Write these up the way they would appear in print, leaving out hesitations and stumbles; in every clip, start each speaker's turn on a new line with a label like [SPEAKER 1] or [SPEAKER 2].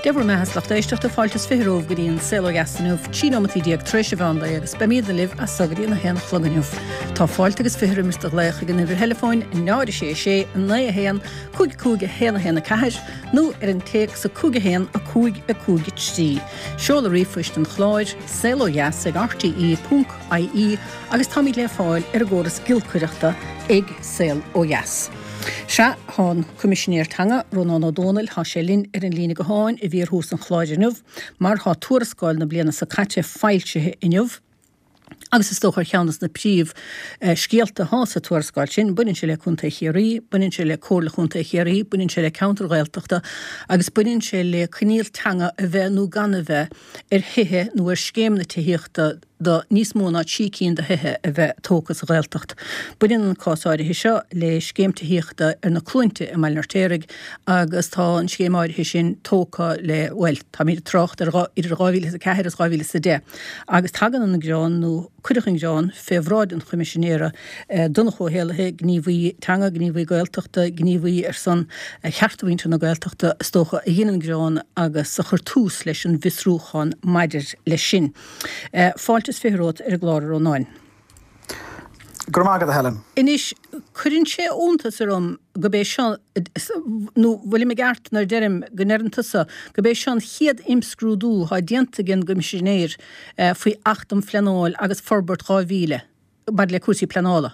[SPEAKER 1] Dever me has lacht éisteach de fáiltas firóh goíon selo gastanúh tíomatí díag tríise bhanda agus beméad libh a sagarí na hen chloganiuh. Tá fáilt agus fiú Mr. Leich gan idir telefóin náir sé na a héan cúige héna ceir nó an téic sa cúige héan a cúige tí. Seola rifuist an chláid selo gas ag RTE.ie agus táí le fáil ggóras gilcuireachta ag sel ó gas. Se hán commissionéir tanga Ronan O'Donnell há sé linn an lína go háin I bhíor hús an chláidirnúh, mar há tuarascáil na bliana sa caite fáiltethe inniuh. Agus is tóchar cheannas na príomh scialta hása tuarascáil sin, buinn se le chunta chéirí, buinn se le cóla chunta chéirí, buinn se le counterghailteachta, agus buinn se le cníl tanga a bheith nó gan a bheith hithe nó scéimna tííochta do níos móna tícín de hithe a bheith tócas ghailteacht. Buinn an cásáide seo le scéimtaíochta na clúinte I meilnartéirigh agus tá an scéimáide sin tóca le bhfuil tá míad trocht idir 2004 agus 2010. Agus tagan an Grán nó cuireaching Grán féhráid an commissionéire donnach ó héalathe gníomhaí tanga gníomhaí gailteachta gníomhaí san cheartmhainte na gailteachta stócha a dhéanaan Grán agus sa chuirtús leis an visrúcháin maidir le sin. Fáiltas fiúrót gláir ó 9.
[SPEAKER 2] Gurmágad a Helen.
[SPEAKER 1] Inis chuann sé óntas go bé seán nó bhfuil me gart nar derim go neirantasa go bé seán chiad imscrúdú há diantagin commissionéir faoi 8 pleanáil agus forbert 2000 bad le cuasí pleanála.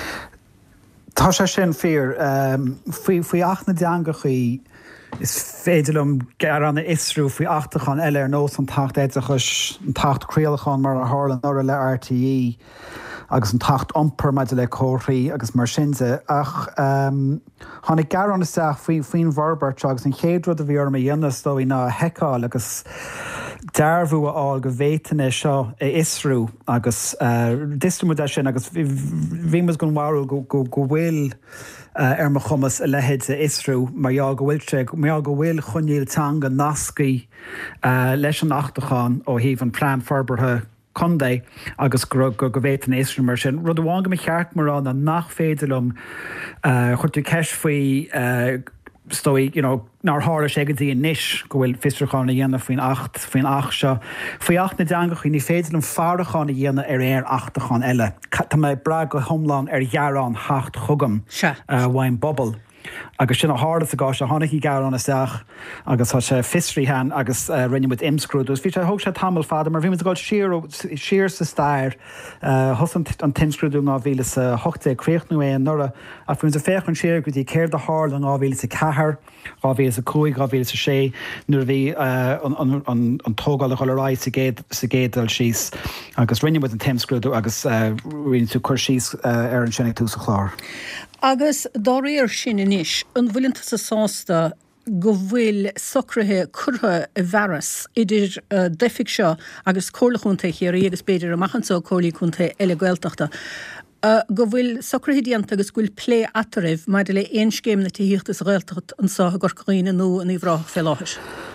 [SPEAKER 2] Tá sé sin fear faoi 8 deangachaí is féidirlum gar anna isrú faoi 8 eile nós an tacht éidechas an tacht críalachan mar a hálan nó le RTE agus an tacht ompur maid le cóirí agus mar sinse ach tháinig gar an isteach faoin Verbert agus an chéadrúd a bhí ar dhéanas dó ina heicáil agus dearbhú aáil go bhétaine seo isrú agus distrúide sin agus bhímas gon bharú go bhfuil mar chumas a lehéid a isrú mar go bhfuil chuníil tanga nascaí leis an 8 ó híomh an plán forbartha Condé agus go bhéit an éisrú mar sin. Rud bháin go cheart mar an nach féidirlum chuirtú ceis faoi stoi, nar hára sé go dtí níis go bhfuil fistrachána dhéanana faoin 8 seo. Faoi 8 na deangachaí ní féidirlum farachána dhéanana ar 8 eile. Tá mé bra go thomláin ar dhearán 8 chugam bhain bobbal. Agus sin a hádas a gá se tháinig í gar an isteach agus tá sé fistríhan agus rinne mit imscrúdú. Bhí sé thug sé tamil fada, mar bhí gáil siar sa stair thosan an timscrúdú 2008 é nura a bhín sa féchann siar go dtí céir de hála 2004, 2005, 2006 nuair bhí an tógáil go lerá sa gédal síos agus rinne mit an timscrúdú agus rinne tú chuir síos ar an sinnig tú sa chlár.
[SPEAKER 1] Agus dá réir sin inis, an bhfuilanta sa sásta go bhfuil socrathe curtha a bheras idir defic seo agus córlachúnta chéirí agus beidir amachchansá córlaíúnta eile gailteachta. Go bhfuil socrathídianta agus bhfuil plé ataribh maidir le éon scéim na tííochtas gailteacht an sa gorcaíine nó an íomhrách fé láthir.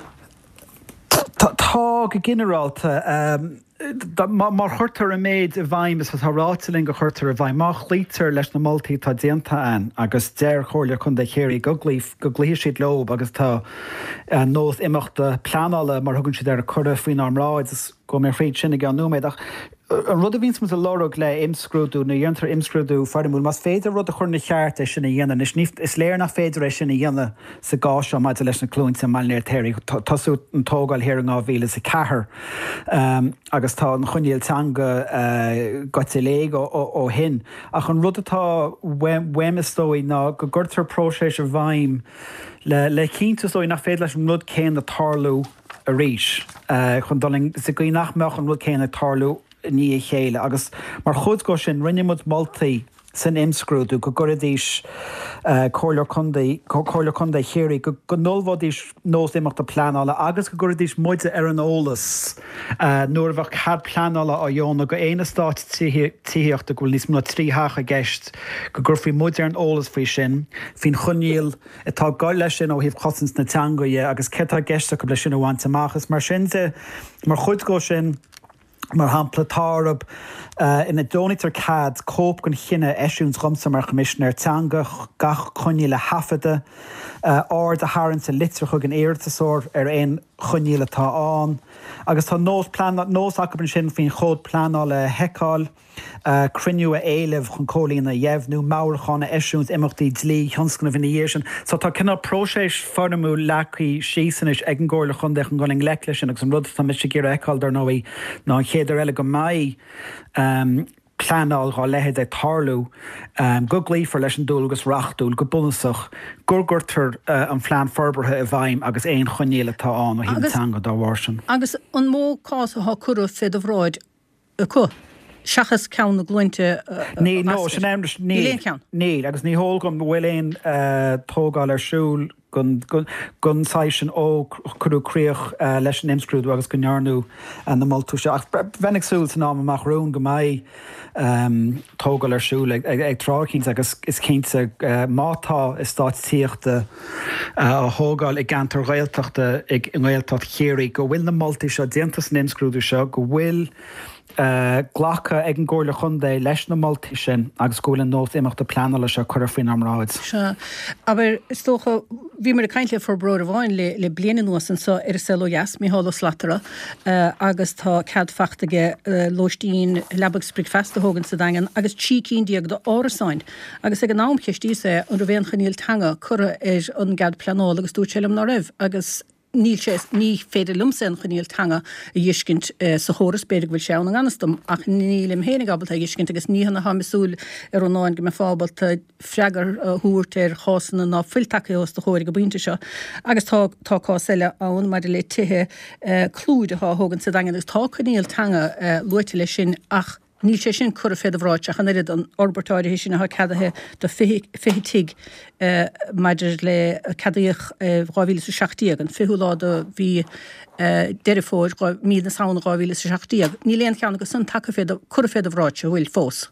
[SPEAKER 2] Tá go generalta mar chuirtar a méid a bhaim is rátaling go chuirtar a bhaim má chlítar leis na moltaí tá déanta an agus déir chóirle chun de chéirí go glíos siad lob agus tá nós imachta pleanála mar thugann siad ar a chuirda faoin armráid go mé fríd sinna gan nóméid ach an rud a víns mu a lórug le imscrúdú na dhéantar imscrúdú fardamú mas féidir rud a chur na cheart é sinna dhéana is léir nach féidir é sinna dhéana sa gá seo maid leis na clúint sa meilnéir téirí tasú an tógáil hir an 2004 agus tá an chuníil tanga gotilé ó hin ach an rud atá wemistóí ná go gurtar próséis a bhaim le cíntastóí nach féidir leis an rud céin na tarlú a ríis chun doling sa go nach meach an rud céin na tarlú ní chéile agus mar chud go sin rinne mud moltaí san imscrúdú go guridís cóirlear chunda chéirí go nóbhádís nós imachta pleanála agus go guridís muide ar an ólas nuair bhah cad pleanála á dhéonna go éana stáit tííochta go níos muna trítheach a gceist go gur fhí muide ar an ólas faoi sin hín chuníil atá gáil lei sin ó híomh chosans na teangaide agus cetá gceiste go lei sin bhaint amachchas mar sinse mar chud go sin mar hampla tárab ina dónítar cad cóp gon chinne eisiúns gomsa mar commissioner teanga gach chuní le hafada áir de háann sa litre chug an éirtasóir ar ein chuníile tá an. Agus tá nós acaban sin fin chód planál le heáil, criniú a éileh chun cólína dhéhnú máirchána eisiúns imachtaí dlí thionscanna bhíhéir sin. So tá cinná próséis formú lecaí sísanis ag an ggóir le chun deich an gáling le sin agus an rud tá mis gur eáil dar nóí ná chéidir eile go maiid planál gá lehead ag tarlú go glífar leis an dúil agus rachtúil go bunasach gurgurtar an phlean forbartha a bhaim agus éon chunéile tá an ó hítanga dá bhharsin.
[SPEAKER 1] Agus an mó cás a curú fed a bhráid a chu. Seachas ceann na glúinte
[SPEAKER 2] Ní nó sin éidir ní agus ní hólgam bhfuil éon tógáil ar siúil gun sáisisin ó chuúcréoch leis an imscrúdú agus go nearnú an na moltú se. Bhenig súil san ná amach rún go maiid tógáil ar siúil ag trácíns agus is cinnte mátá is stáit tíochta a thógáil ag gantar réalteachta ag réalteacht chéirí go bhfuil na moltú seo déantas an imscrúdú seo go bhfuil ghlacha ag an ggóir le chundé leis na moltí sin agus gúil nó imachta planala se chur faoin amráid.
[SPEAKER 1] Se aber is tócha bhí mar a caiintle for brod a bháin le bliana nuasan sa ar selo jas mí hála slatara agus tá cead fachtaige loistín lebagsbrig festa hógan sa dagan agus tícín diaag do árasáin agus ag an námcheistí sé an bhéon chaníil tanga chura ar an gad planála agus dúteilm ná raibh agus ní féidir lumsen chaníil tanga a dhiiscint sa chóras beidir bhfuil seán an anastam ach nílim hénig gabal a dhiiscint agus níhanana ha misúil ar an náin go me fábal freagar húirt ar chásanna ná fuiltacha os do chóir go búinte seo agus tá cáile ann mar le tuthe clúd a hógan sa dagan agus tá chaníil tanga luite lei sin ach níl sé sin chur féad bhráid ach an irid an orbertáir hí sin a cadathe do fihitíg maidir le cadaíoch ráhíle sa seachtíag an fiúláda bhí deirifóir mí na saona ráhíle sa seachtíag. Ní léon cheanna go san take chur féad bhráid se bhfuil fós.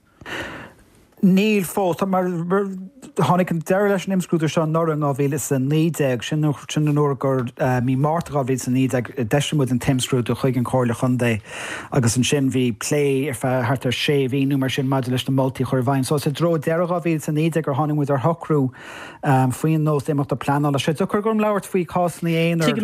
[SPEAKER 2] Níl fós mar tháinig an deir leis an imscrúdú seo nó an ábhíle san nídeag sin nóir gur mí máta ábhíle san nídeag deisiúmid an timscrúdú chuig an cóir le chundé agus an sin bhí lé ar feartar sé bhíú mar sin maidir leis na moltúltaí chuir bhain. So sa dro deir ábhíle san nídeag ar tháinimid ar thocrú faoin nó imachta planala sé do chur gom leabhart faoi cásanna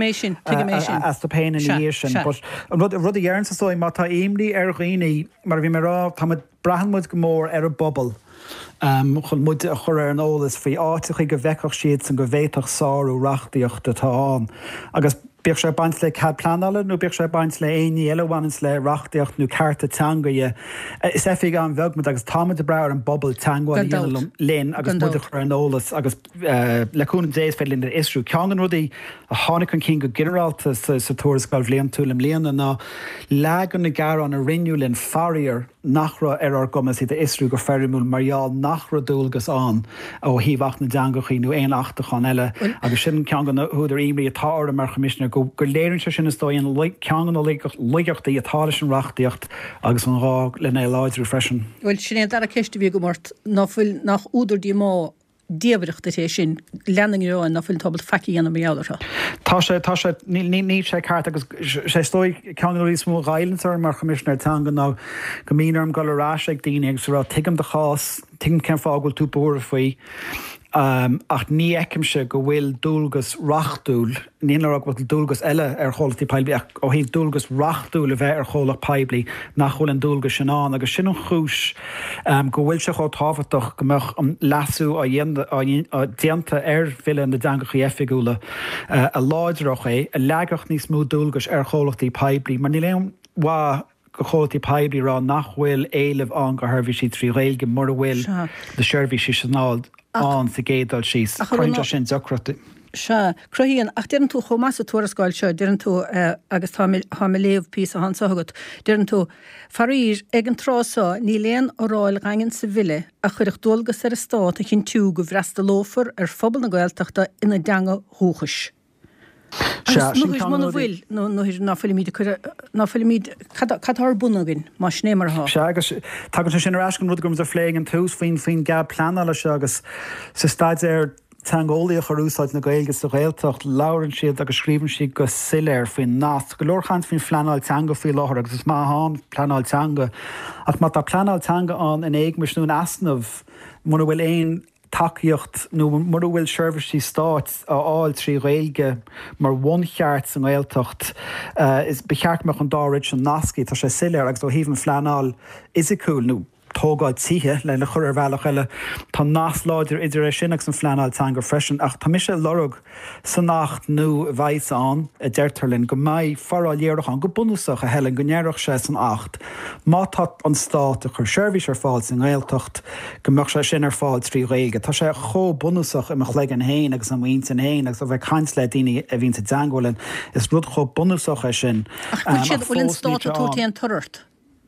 [SPEAKER 2] éonar as do péin in níir sin. An rud a dhearann sa sóí má tá imlí ar dhaoine mar bhí mar rá tá brahanmid go mór ar a bobbal. Chun muid a chur ar an ólas faoi áitiach go bhheicech siad san go bhhéiteach sáú reachtaíocht atá an. Agus beag sé baint le cad planala nó beag sé baint le aoní eilehains le reachtaíocht nó carta tangaide. Is éfig an bhegmid agus táid a breir an bobbal tangáil linn agus muid a chur an ólas agus leúna dééis fé linn isrú cean rudaí a tháinig an cin go generalta sa tuairascáil bhléon túlam léana ná legan na gar an a rinneúlinn faríar nachra ar gomas iad isrú go ferrimúil marall nachra dúlgus an ó híhhacht na deangachaí nó éon achtaán eile agus sin cean gan chuidir imí atá mar chomisisinar go léirann se sin is dóon cean leigeachtaí atála sin reachtaíocht agus an rá lena láidirú freisin.
[SPEAKER 1] Bhfuil sin ar a ceiste bhí go mát náfuil nach údardí má díabhreachta sé sin leanangrán na fuil tabal feici anna méáidir.
[SPEAKER 2] Tá sé ní sé ceart agus sé stoi ceanúí smó gaiilantar mar chomisisinar tanga ná go míarm go lerás ag daine agus rá tuigem de chás tuigem cen fágil tú bóra faoi ach ní eicimse go bhfuil dúlgus rachtúil níonar bhfuil dúlgus eile ar cholatí peilbí ach ó hí dúlgus rachtúil a bheith ar cholach peblií nach bhfuil an dúlgus sin an agus sin an chúis go bhfuil se chá táhaach gombeach an lasú a déanta ar bhile na deangachaí efigúla a láidirach é a leagach níos mú dúlgus ar cholachtaí peblií mar ní léon go chótaí peblií rá nach bhfuil éileh an go thbhí si trí réilge mar a bhfuil de seirbhí si sanáil an sa gédal síos chuinte sin docrata.
[SPEAKER 1] Se cruíonn ach dean tú chomás a tuarascáil seo dean tú agus tá léomh pí a hansagat dean tú farír ag an trásá ní léon óráil gangan sa bhile a chuireach dulgus ar a stát a chin tú go bhreasta lófar ar phobal na gailteachta ina deanga thuchas. bhfuil náfuilmíd catar bunagin má snémartha.
[SPEAKER 2] Se agus tá sin rascin rud gom a phléing an túús faoin gab planala se agus sa staid ar tangólaí choúsáid na gailgus do réaltecht lárann siad agus scríbann siad go siléir faoin nás. Go leorchaint faoin flanáil tanga faoi láthir agus is má hán planáil tanga ach má tá planáil tanga an in éag misnún asnamh muna bhfuil éon takeíocht nó mar bhfuil seirbhísí Stát áil trí réilge mar bhaincheart san Gaeltacht is becheartach an dáid an nascaí tá sé sileir agus ó híomh fleanáil is cool nó tógáid tithe le chur bhealach eile tá náthláidir idir sinach san fleanáil tan gur freisin ach tá mis sé lorug san nacht nó bhaidán a deirtarlinn go maiid forráilléireach an go bunúsach a helen go nearach sé san 8 má tá an Stát a chur seirbhís ar fáil san Gaeltacht go meach sé sin ar fáil trí réilge tá sé cho bunúsach imach le an héin agus an mhaint an héin agus a bheith caiins le daoine a bhín dangolinn is rud cho bunúsach é sin
[SPEAKER 1] ach siad bhfuil Stát a tútaí an tuirt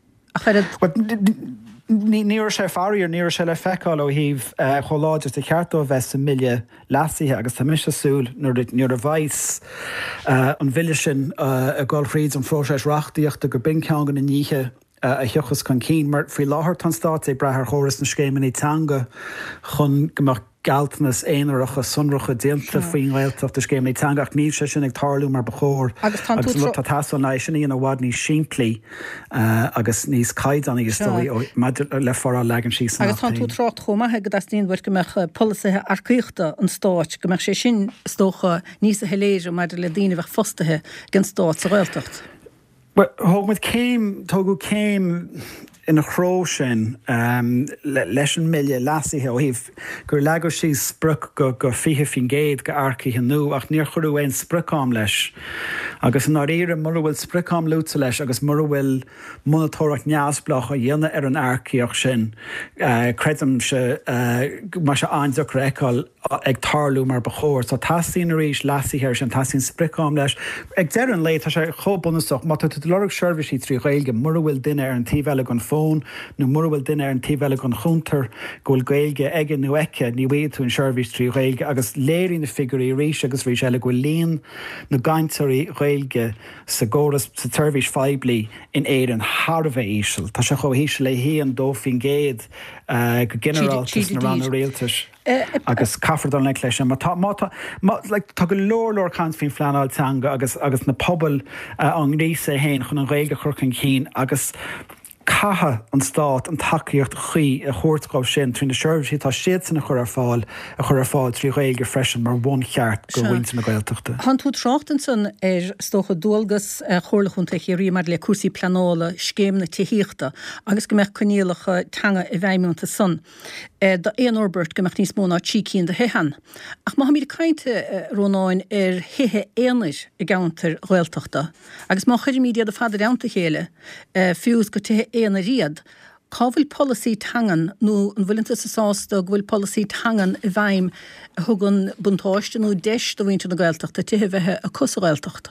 [SPEAKER 2] Níor sé faríar níor se le feicáil ó híomh choláidir de cheartó bheith sa mille lasíthe agus tá mis asúil nuair a bhaith an bhuiile sin a gáilríd an fróséis reachtaíocht a gur bin ceangan na níthe a thuchas chun cín mar fao láthair tan Stát é brethir chóras na scéimení teanga chun gomach galtanas éonaracha sunracha déanta faoin Gaeltacht a scéimení teanga ach níl sé sin ag tarlú mar bechóir agus lu tá tasanna sin íon bhád níos siimplí agus níos caiidan agus le forrá legan sí san
[SPEAKER 1] agus tá tú trát chomathe go tíon bhir gomeach polisathe arcíochta an Stát gomeach sé sin stócha níos a heléir mar le daoine bheith fostathe gan Stát sa Gaeltacht.
[SPEAKER 2] Thugmid tógu céim ina chró sin leis an mille lasíthe ó híomh gur legur sí spruc go fiche fin géad go arcaí nó ach níor churú éon sprucám leis agus an áíire mar bhfuil sprucám lúta leis agus mar bhfuil monatóraach neasblach a dhéanana ar an arcaíoch sin creidm se mar se ainseach réáil ag tarlú mar bechóir tá tasín a ríis lasíthe sin tasín sprucám leis ag dear an lé tá sé chobunasach má tú lorug seirbhísí trí réilge mar bhfuil duine ar an tíhheile an fón nó mar bhfuil duine ar an tíhheile an chuntar ghfuil gailge aige nó eice ní bhéad tú an seirbhís trí réilge agus léirí na figurí ríis agus rí eile go líon na gaiintarí réilge sa ggóras sa tuirhís feibli in éiad an Harbheith ísil. Tá sé cho híise le híon dófin géad go generaltas na ran réaltas. agus caffard an le leis sin tá go lór cant fin fleanáil teanga agus na pobl an rísa héin chun an réilge churchan cín agus catha an Stát an takeíocht chuí a chóirtáil sin trína seirbhísí tá siad sanna chur ar fáil trí réilge freisin mar bhain cheart go bhaint na Gaeltachta.
[SPEAKER 1] Han tú tráchtan san ar stocha dúlgas chórlachúnta chéirí mar le cuasaí planála scéimna tííochta agus go meach coníalacha teanga i bhaimúnta san. Da éon orbert go meach níos móna tícíín de hehan. Ach má míad cainte rónáin ar hithe éanair i gceantar Gaeltachta. Agus má chuidir míad a fada ananta chéile fiús go tuthe éana riad. Cá bhfuil policy tangan nó an bhfuilanta sa sásta bhfuil policy tangan i bhaim thugann buntáiste nó deis do bhainte na Gaeltachta tuthe bheitthe a cos Gaeltachta.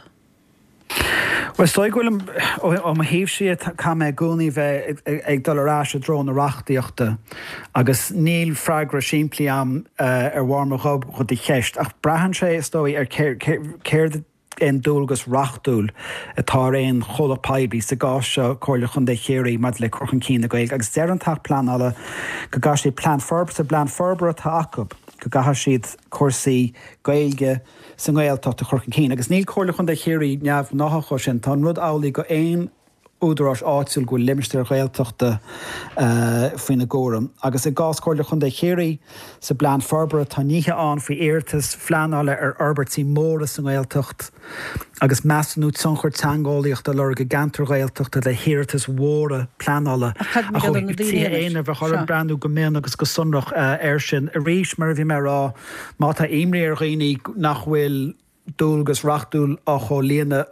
[SPEAKER 2] Well, stoig bhfuil ó ma híomh siad cha mé gúnaí bheith ag dorás a drón na reachtaíochta agus níl freigra siimplí am ar bharrma chub chud i cheist ach breathan sé istóí ar céir en dúlgus rachtúil atá réon chola paibí sa gáise cóirla chun de chéirí mad le churchan cín na Gaeilge agus dearantach planála go gas sé plan forb sa blan forbar atá acab go gahar siad cuasaí Gaeilge san Gaeltacht a churchan cín agus níl cóirla chun de chéirí neamh nácha sin tá rud álaí go éon údarás áitiúil go limiste Gaeltachta faoin na ggóram. Agus i gás cóirla chun de chéirí sa blan forbar tá níthe an faoi éirtas fleanála ar orbertí móra san Gaeltacht agus meassanú sonchar teangálaíocht a lorga gantar Gaeltachta le hiirtas mhóra planála a chuí éana bheith chur brandú go mé agus go sunrach air sin a ríis mar a bhí mar rá má tá imrí ar dhaoine nach bhfuil dúlgus rachtúil a cho líana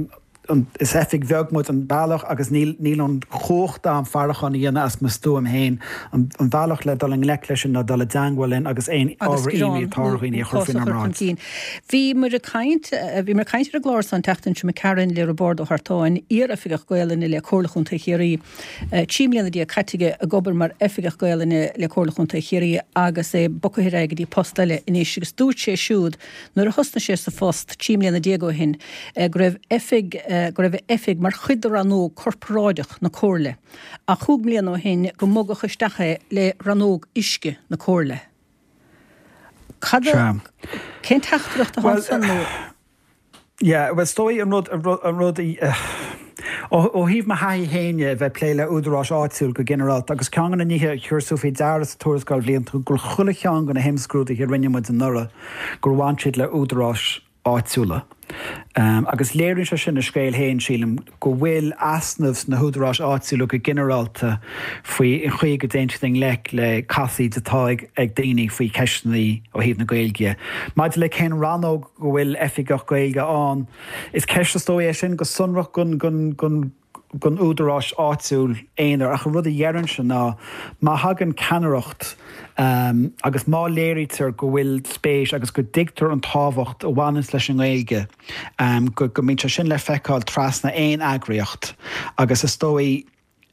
[SPEAKER 2] is effig bheagmút an bailach agus níl an chóchta an farachan íana as mas túam héin an bailach le dal an leicleisin na dal a dangwalin agus éon ábhar imi targhaoine a chur fin am ráid.
[SPEAKER 1] Bhí mar caiint a glár san teachtain se me Karen le bord ó hartáin ar a figach goileanna le chorlachúnta chéirí tíimlíanana dí a caitige a gobar mar effigach goileanna le chorlachúnta chéirí agus é bocahiréige dí postile inis agus dúirt sé siúd nuair a hosna sé sa fóst tíimlíanana diago hin go raibh effig mar chuidir ranó corporáideach na cóirle. A chúg mbliana ó hin go mógach isteach le ranóg isce na cóirle. Cén teachtracht a hansan nó?
[SPEAKER 2] Ja, well stoi an rud ó híh ma haí héine bheith pléile údarrás áitiúil go generalt, agus ceangan na níthe chuirsú fé deras tuairsáil blion gur chula chean go na himscrúta hir rinne muid an nura gur bhain siad le údarrás áitiúla. Agus léirn se sin na scéil héin sílim go bhfuil asnamhs na húdarrás áitiúla go generalta faoi in chuig go déinting le casaí detá ag daoine faoi ceisnaí ó híomh na gailge. Maid le cén ranóg go bhfuil efigach gailge an, is ceistetó é sin go sunrach gon údarrás áitiúil éonar ach rud a dhearann sin ná má hagan ceannaireacht agus má léirítar go bhfuil spéis agus go dictar an tábhacht ó bhhanas leis an gailge go mín sin le feiceáil trasna éon agriocht agus is tóí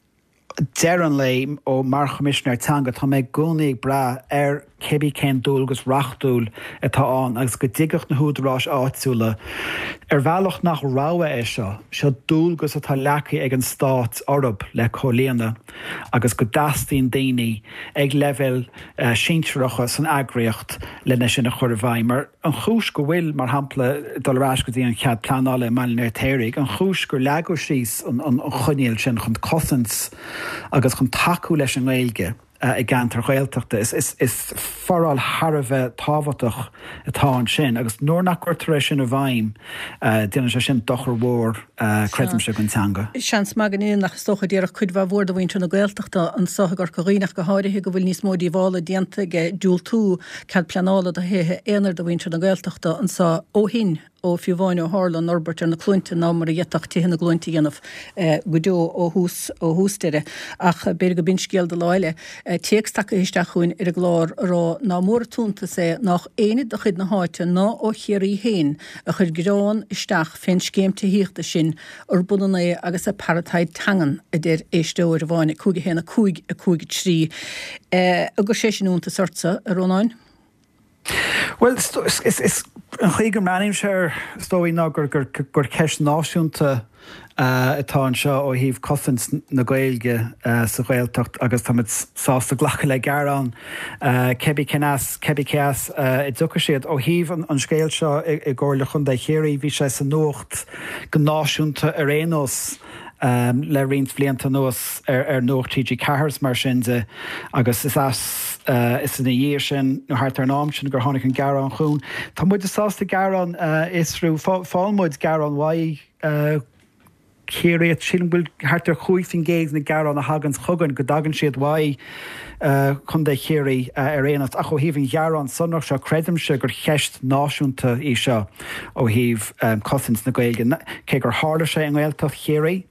[SPEAKER 2] dearan le ó mar chomisisiúnar teanga tá méid gúnaigh bra cebí cén dúil agus rachtúil atá an agus go dtigeach na húdarrás áitiúla bhealach nach ráha é seo dúil gus atá leachaí ag an stát orb le choléana agus go dastíon daoine ag level síntreacha san agriocht lena sin na chur bhaim mar an chúis go bhfuil mar hampla dulrás go dtí an chead planála meilnéir téirigh an chúis gur leagadh síos an chuineáil sin chun cosint agus chun taú leis an gailge I gantar gailteachta is foráil Harbheith tábhaach atá an sin agus nóir nach cuirtar sin a bhaim duine se sin dochar mhór credim se gon teanga.
[SPEAKER 1] Seans maganíon nach stocha díarach chuid bh bhór do bhainte na gailteachta an sothgar choíach go háirithe go bhfuil níos módí bhála dianta ge dúil tú cead pleanála a héthe éonar do bhainte na gailteachta an sa óhin ó fiúháin ó Harlan Norbert ar na clúinte ná mar a dhéachtaí na glúinte dhéanamh godó ó hústere ach beir go binscéal de láile téagstach isteach chuin ar a glár rá ná mór túnta sé nach éad a chud na háite ná ó chéirí héin a chud grán isteach féin scéimte híochta sin ar bunna agus a parataid tangan a déir éisteúir a bháinna cúige héna cúig a cúig trí agus sé sinúnta sortsa a Rónáin?
[SPEAKER 2] Well, is an chuigem ranim sé stóí ná gur ceis náisiúnta atá an seo ó híomh cosint na gailge sa gailteacht agus tá sásta ghlacha le garán cebi ceas I dúcha siad ó híomh an scéil seo I gcóirla chun de chéirí bhí sé sa nócht go náisiúnta ar rénos le rint blianta nuas nócht TG Cahars mar sinse agus is in a dhéir sin nó hart ar nám sin gur tháinig an garán chuún. Tá muid sásta garán isrú fáilmuid garán waí chéiríad sin bhfuil hart ar chuoifin géig na garán a hagans chugann go dagan siad waí chun de chéirí ar réanacht a chu híomh gearán sunnach seo creidimse gur cheist náisiúnta í seo ó híomh cosint na gailge cé gur hála sé an gailteach chéirí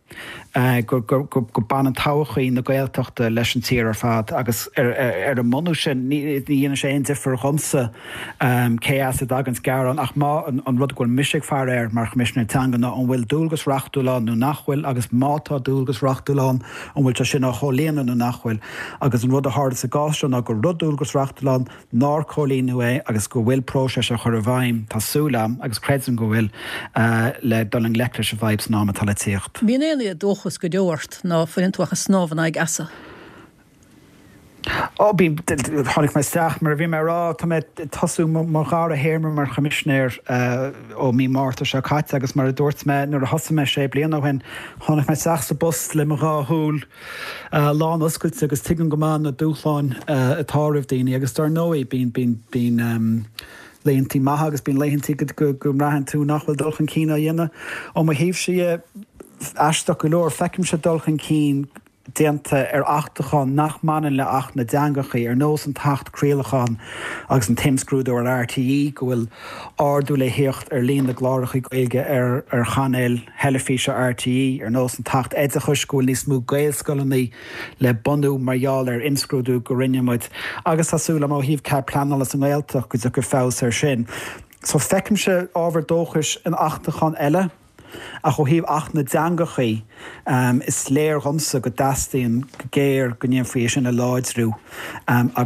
[SPEAKER 2] go ban an táchaí na gailteachta leis an tíar ar fad agus ar an mú sin ní dhéana sé ein difar chumsa cé as dagans garán ach má an rud goil misigh fear mar chomisisiúna teanga ná an bhfuil dúlgus rachtúláán nó nachhfuil agus mátá dúlgus rachtúláán an bhfuil sin á choléana nó nachhfuil agus an rud a háda sa gáiste ná gur rudúlgus rachtúláán ná cholíú é agus go bhfuil próses a chur a bhaim tásúlam agus creidsan go bhfuil le doling leiclis a bhaibs ná tal tíocht.
[SPEAKER 1] Bíon dóchas go deoirt ná fuinthacha snávan ag asa.
[SPEAKER 2] Bí tháinig mai steach mar bhí mar rá tá tasú mar gáir a héirmar mar chomisisinéir ó mí máta se caiite agus mar a dúirt me nuair a thosa sé bliana áhain tháinig mai steach sa bus le mar ráthúil lán oscailte agus tuigeann go máin na dúchláin atáirmh daoine agus tar nóí bín léontí maithe agus bín léontí go mraithan tú nachfuil dulchan cína dhéine ó mar híomh si eisteach go leor feicim se dulchan cín déanta ar 8 nach manan le 8 na deangachaí ar nós an tacht críalachan agus an timscrúdú ar RTE go bhfuil ardú le héocht ar líon na gláirichaí gailge ar chanéil heilefíse RTE ar nós an tacht éide chuiscúil níos mú gailscoilnaí le bunú margheall ar imscrúdú go rinnemuid agus tásúla má híomh cead pleanálas an gailteach go gur fás ar sin. So feicim se ábhar dóchas an 8 eile a chu híomh 8 na deangachaí is léir chumsa go dastaíonn go géir go níon faoi sin a láidrú agus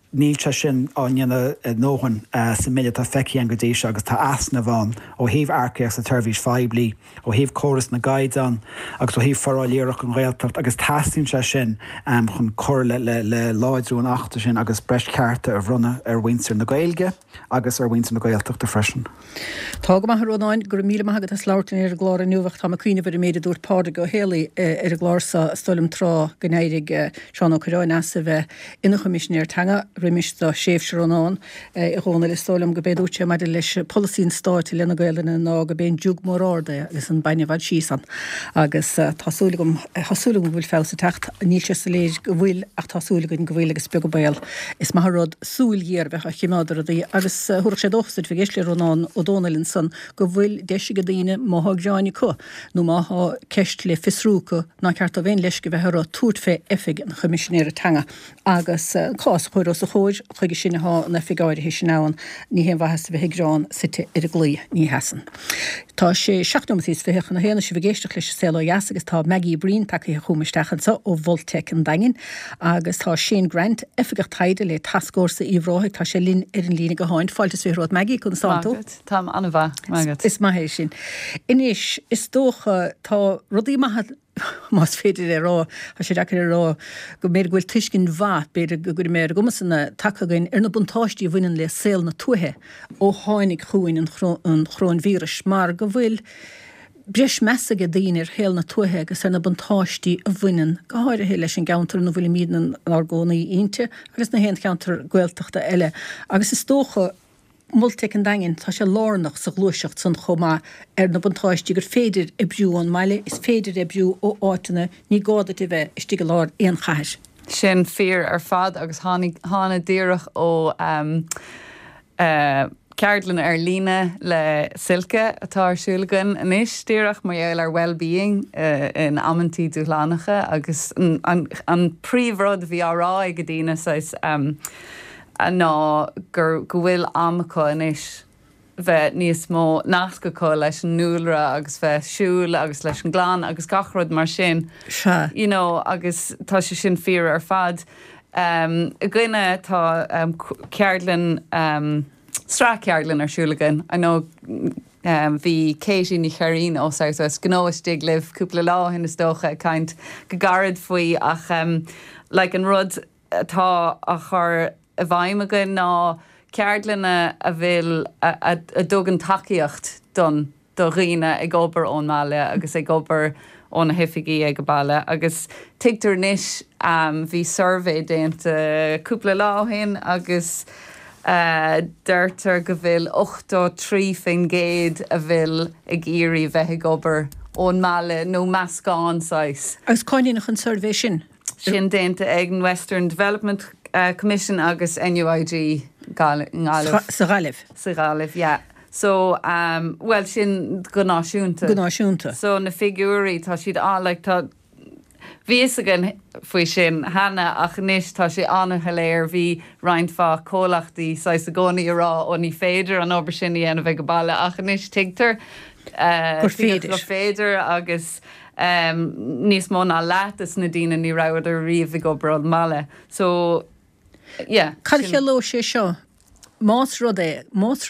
[SPEAKER 2] níl sin áine nóhan sa mille tá feici an godéise agus tá asna bháin ó híh arceach sa turbhís feblií ó híh choras na gaiidan agus ó híh forráilíoach an réaltacht agus tasín se sin chun chor le láidrún achta sin agus breis cearta a bhrunna winter na gailge agus winter na gailtacht a freisin.
[SPEAKER 1] Tá go maithrónáin gur míle maigad is láirtain ar glár nuhacht tá cuioine bhar méidir dúir páda go héala ar a glása stolim trá gnéirig Seán Ó Corráin as a bheith ina chomisisinéir tanga rimista séfhserónán I ghána le stolim go béúte mar leis policín stáit lena gailena ná go ben dúg mórráda agus an bainehad sísan agus tásúlagum bhfuil fésa techt níl se sa léir go bhfuil ach tásúlagann go bhfuil agus be go bail is maithród súlgéar bheith a chimáidir agus thuair sé dóchsaid fi ggéisle Rónán ó Dónalinn san go bhfuil deise go daine máthagráinine chu nó mátha ceist le fisrúca ná ceart a bhéin leis go bheith túirt fé effig an chomisisinéir tanga agus cás chuir os a chóir chuige sinna há na figáir hé sin náan ní hé bhheas bheith grán site ar a glí ní hesan. Tá sé 16 fechan na héanana si bhgéisteach leis Céile Ó Eas agus tá Maggie Breen take a chumisteachansa ó Voltec an daingin agus tá Shane Grant effigach taide le tascórsa íomhráigh tá sé linn ar an lína go háin fáiltas bhród Maggie chun sántú.
[SPEAKER 3] Tá anna bheith
[SPEAKER 1] Is maithé sin. Inis is dócha tá rudí maithad más féidir rá a sé dechar rá go méid ghfuil tuiscin bhá beidir go gur méir gomasna takeagain ar na buntáistí bhainean le saoil na tuthe ó tháinig chuin an chrón vírus mar go bhfuil breis measa go daoine ar héal na tuthe agus ar na buntáistí a bhainean go háir hé leis an gaantar na bhfuil míad an argónaí ionte agus na héan counter gailteachta eile agus is tócha multic an daingin tá sé lánach sa glúiseacht san chomá ar na buntáistí gur féidir i bhrú an meile is féidir i bhrú ó átainna ní gáda i bheith istí go lár éon chais.
[SPEAKER 3] Sin fear ar fad agus hána díireach ó ceardlann ar lína le silke atá siúlagan inis díireach mar dhéal ar well-being in ammantí dúlánacha agus an príomhród bhí árá go dtíine ná gur go bhfuil amacha inis bheith níos mó nascacha leis an núlra agus bheith siúil agus leis an gláán agus gachrod mar sin. You know, agus tá sé sin fear ar fad. I gcuine tá ceardlann strá ceardlann ar siúlagan. I know bhí Katie ní Charín ó Southwest gnóistigh libh cúpla lá hina dócha caint go garad faoi ach like an rud tá a chur a bhaimimegan ná ceardlanna a bhfuil a dógan takeíocht don do riine ag obair ón máile agus ag obair ón hifigií ag go baile agus tigtar níis bhí survey déanta cúpla láhain agus deirtar go bhfuil 8.3% a bhfuil ag irí bheith ag obair ón máile nó meascán sais.
[SPEAKER 1] Agus cáinínach an survey sin?
[SPEAKER 3] Sin déanta ag an Western Development Commission agus NUIG
[SPEAKER 1] Sa Gaillimh,
[SPEAKER 3] yeah. So, well, sin go náisiúnta. So, na figúrí tá siad like tá vísagan faoi sin hana ach níos tá sé anna léir bhí roinnfá cólachtaí sa gcónaí rá ó ní féidir an obair sin dhéanamh ag go baile ach níos tigtar go féidir agus níos mó ná leatas na dtíine ní ráidir riomh go brod máile. So, yeah.
[SPEAKER 1] Cailche ló sé seo. Más rudé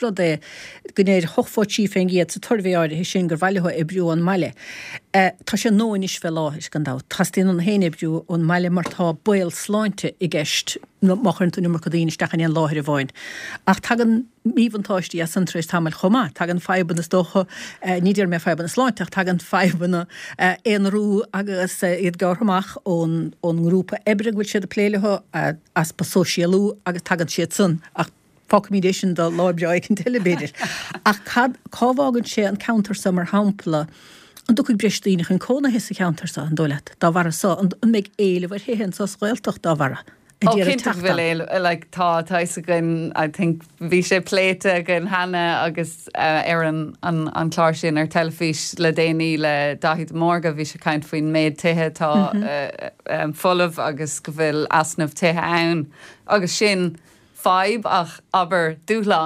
[SPEAKER 1] gnéir hochfotí féngiad sa turbhéáide hí sin gur bhailethe i bhrú an meile. Tá sé nóis fel láthis gan dá. Tastíon an héine bhrú an meile mar tá buil sláinte i gceist machar tú numar codíine stechan an láthir a bháin. Ach tagan míhantáistí a santaréis tamil chomá, tagan febanna dócha níidir mé febanna sláinte, ach tagan febanna éon rú agus iad gárhamach ón grúpa ebre bhfuil siad a pléilethe as pa sosialú agus tagan siad san ach Focomídéisisin do lábbeáid an telebéidir. Ach cábhágann sé an counter summer hampla an dúcha breistíach an cóna his a counter sa an dóile. Dá bhar sa an méid éile bhar héhann sa scoilteach dá bhara.
[SPEAKER 3] Cinnte bhfuil like tá gan I think bhí sé pléite gan hana agus ar an chláir sin ar telefís le déanaí le dahíad mórga bhí sé caint faoin méid tithe tá folamh agus go bhfuil asnamh tithe ann agus sin Fibe ach aber dúláán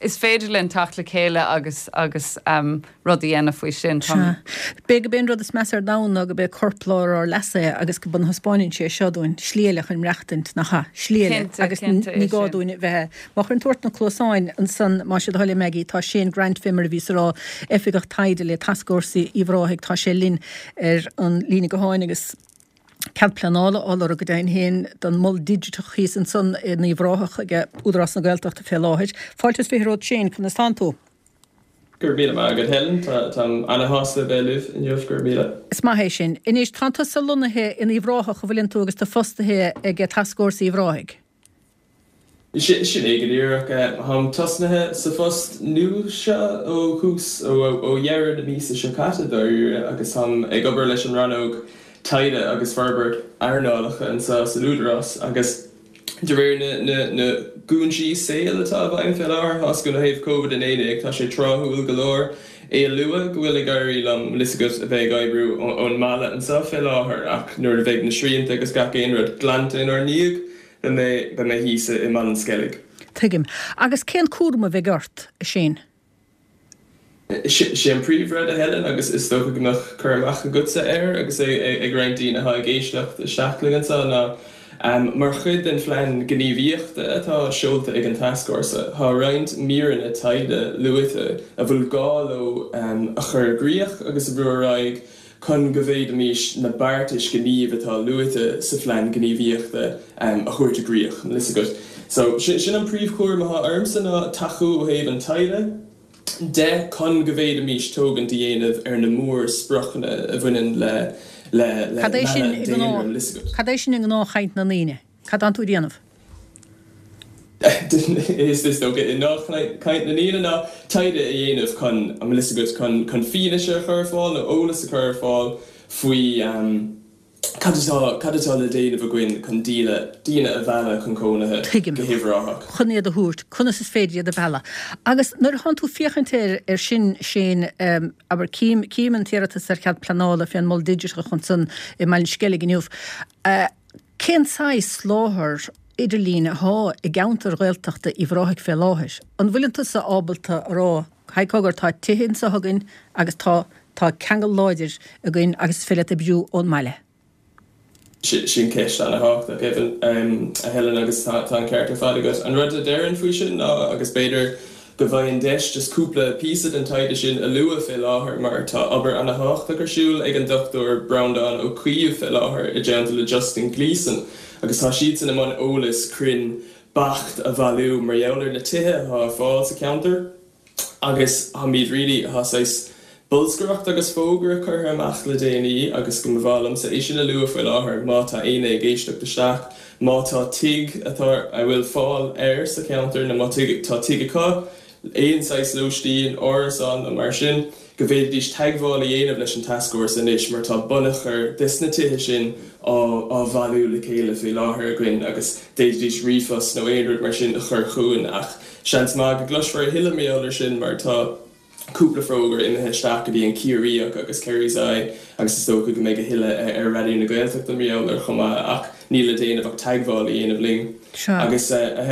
[SPEAKER 3] is féidir len tacht le chéile agus rudí ana faoi sin.
[SPEAKER 1] Bé go ben rud is mear dána go be corplór or lesa agus go bun hospáin sé seúin slíalach an rechtint nach ha slíile agus ní gáúin bheit. Mar an tuairt na chlósáin an san má se thoile meigi tá sé Grant Fimmer ví rá efigach taide le tascósaí íhráigh tá sé lin an lína go háin agus cead planála álar a go dain héin don mol digitach chís an san ní bhráthach ag údras na gailteachta fé láthid. Fáiltas firód sin chun na stantú.
[SPEAKER 4] Gur míle mar agad helen tá anna hása beilih in jobh gur míle.
[SPEAKER 1] Is maithé sin. Inis tananta sa lunathe in íhráthach a bhfuiln tú agus tá fostathe ag tascósaí íhráigh.
[SPEAKER 4] Sin éige dúach ham tosnathe sa fost nu se ó hús ó dhearad a mí sa secatadar agus ham ag obair leis an ranóg taide agus Ferbert airnálacha an sa lúdarás agus de réir na gúnsí saoil atá bhain fel ár has go na héh COVID in éideag tá sé tráthuail golóir é lua go bhfuil gaiirí lam lisagus a bheith gaibrú ón mala an sa fel áthair ach nuair a bheith na sríanta agus gach éonrad glantain ar níag ben mé hísa I man skellig.
[SPEAKER 1] Tuigim. Agus cén cuarma bheith gart a sin?
[SPEAKER 4] sé an príomhread a helen agus is sto go nach chumach an gutsa agus ag reintíí na ha géisteach a seaachling ná mar chud den flein gníomhíochta atá seolta ag an taiscórsa. Tá roiint míran a taide luite a bhfuil gáil ó a churgríoch agus a breráig chun go bhéad míis na bartis gníomh atá luite sa flein gníomhíochta a chuirte gríoch lis go. So sin an príomhchúir má armsa ná taú ó héh an taide. De chun go bhéad míis tógan dhéanamh ar na mór sprachna a bhainein le
[SPEAKER 1] Cadéis sin an ná chaint na líine. Cad an tú déanamh?
[SPEAKER 4] Is this okay? In nach kaint na nína ná taide a dhéanamh chun am lisagus chun fíne se chuirfáil na ólas a chuirfáil faoi Cadtá le déanamh a gcuin chun díine a bhela chun cónathe go híomhráthach.
[SPEAKER 1] Chunnéad a thuút, chunas is féidir a bhela. Agus nuair han tú fiochantéir ar sin aber címan tíirtas ar cead planála fian mol digital chun san I mailin skellig gniuh. Cén sais láthir idirlína há I gaantar réilteachta I bhráigh fé láthir. An bhfuilanta sa ábalta rá haicágar tá tihinn sa hagann agus tá cheangal láidir a gin agus féile a bjú ón meile.
[SPEAKER 4] Sin ceist anna hácht a gibn a helen agus tá an ceartar fád agus. An rud a déireann faoi sin agus beidir go bhain deis just cúpla písa an taide sin a lua fé láthair mar tá aber anna hácht a siúil ag an Dr. Browndown ó cuiomh fé láthair I gentle le Justin Gleeson agus tá siad san amán ólas crin bacht a bhalú mar dheolar na tithe há fáil sa counter agus ha míad ri hasáis Bulsgaracht agus fógra chur amach le déanaí agus go bhlam sa éisi na lua foiil láthair má tá aine géisteach de seach má tá tig atá a bhfuil fáil sa counter na má tá tig aá éonáis lóistíín orán a mar sin go bhéad dís teagháil dhéanamh leis an taiscóir in isis mar tá bunachar dis na tithe sin á bhalú le chéile fé láthair gin agus déidir rifas nó éonrad mar sin a chur chuúin ach seans má go glosfar hiileméáir sin mar tá cúpla frógur in heisteach go bhí an ciaíach agus ceirí agus sto go méid a hiile ar radioú na gailteach an réálar chumá ach níla déanamh ach teagháil dhéanamh ling. Agus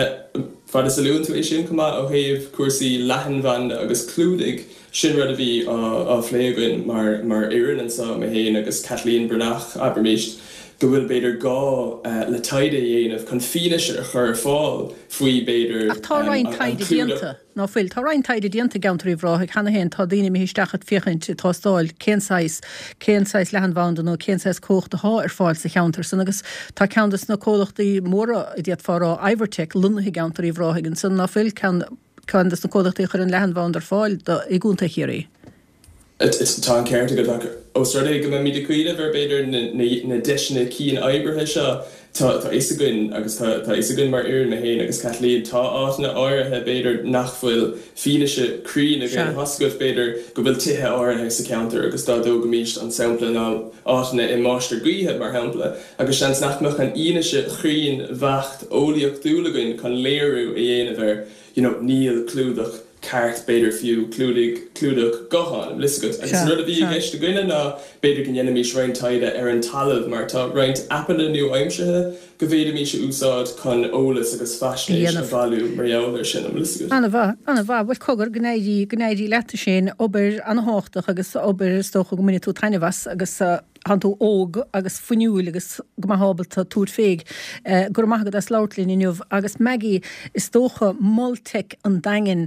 [SPEAKER 4] fad is salún tú é sin cumá ó héamh cuasaí lehanmhain agus clúdig sin rud a bhí á phléagain mar éan an sa a héin agus Kathleen Brunach Abermist go bhfuil beidir gá le taide dhéanamh chun fineise a chur fáil faoi beidir
[SPEAKER 1] ach tá rain taide dianta ná fuil tá rain taide dianta gaantarí bhráigh chana héin tá daine mé histeachad fichaint tá stáil cénáis lehanmhain nó cénáis cóchta há ar fáil sa cheantar san agus tá ceantas na cólachtaí móra I dtíad fárá Ivertech lunathe gaantarí bhráigen san ná fuil ceantas na cólachtaí chur an lehanmhain ar fáil I gúnta chéirí.
[SPEAKER 4] It's tá an ceirrta go Australia go mí de cuiide bhar beidir na deisna cí an oibrithe seo tá isagunn agus tá isagunn mar uair na héin agus Kathleen tá áitna áirithe beidir nachfuil fineise crín a bhíon hascah beidir go bhfuil tithe áirithe sa counter agus tá dó go míist an sampla ná áitna I máiste gcuithe mar hempla agus seans nachmach an ionaise chrín bheacht ólaíocht dúlagann chun léirú a dhéanamh ar níl clúdach cart beidir fiú clúdach gohan liscut. Agus rud a bhí gceiste gine ná beidir gin enemy rein taide an talamh mar tá reint appan a nniu aimsethe go bhéidir mí se úsáid chun ólas agus fashion a bhú marheallar sin am liscut.
[SPEAKER 1] Anna bha bhfuil cogur gnéidí leta sin obair an háach agus obair stocha go mini tú tainehas agus han tú óg agus funiúil agus gomahabbalta túr féig gur maigad as láirlín inniuh agus Maggie is tócha moltech an dain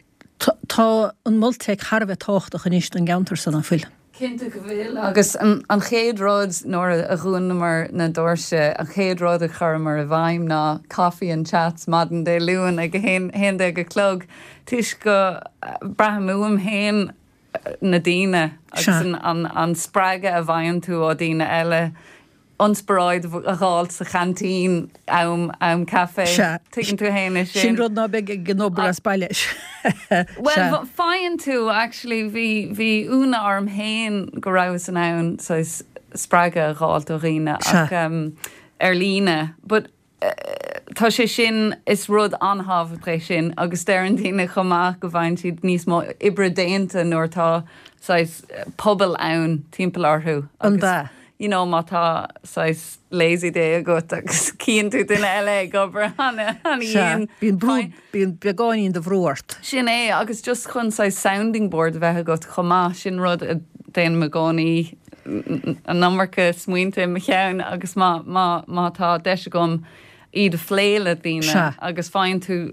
[SPEAKER 1] tá an moltech Harbheith táchtach an ist an gauntar san an fuil.
[SPEAKER 3] Cinnte go bhfuil agus an chéadrád nóir a gúnmar na dóirse an chéadrád a chumar a bhaim ná coffee and chats madan de luúan ag hen de go clog tuis go brahamúam héin na díine agus an sppraige a bhain tú á díine eile onspráid a gáil sa chantín am café tuigen tú héine
[SPEAKER 1] sin rud ná be gnóbar a spailes.
[SPEAKER 3] Well, fáin tú actually bhí úna arm héin go raibh an ann so sppraige a gáil do riine ach líne, but tá sé sin is rud anhabh ré sin agus dean tíine chumach go bhain siad níos mó ibre déanta nuair tá pobl ann timpeall orthú.
[SPEAKER 1] An dá.
[SPEAKER 3] You know, má tá lazy day a gut agus cían tú duine eile gobar hana íon.
[SPEAKER 1] Bíon beáín de bhrúirt.
[SPEAKER 3] Sin é, agus just chun sounding board bheith go chumá sin rud a déan me gáí an nummarcha smuointe me cheann agus má tá deise gom iad phléile díine agus fáin tú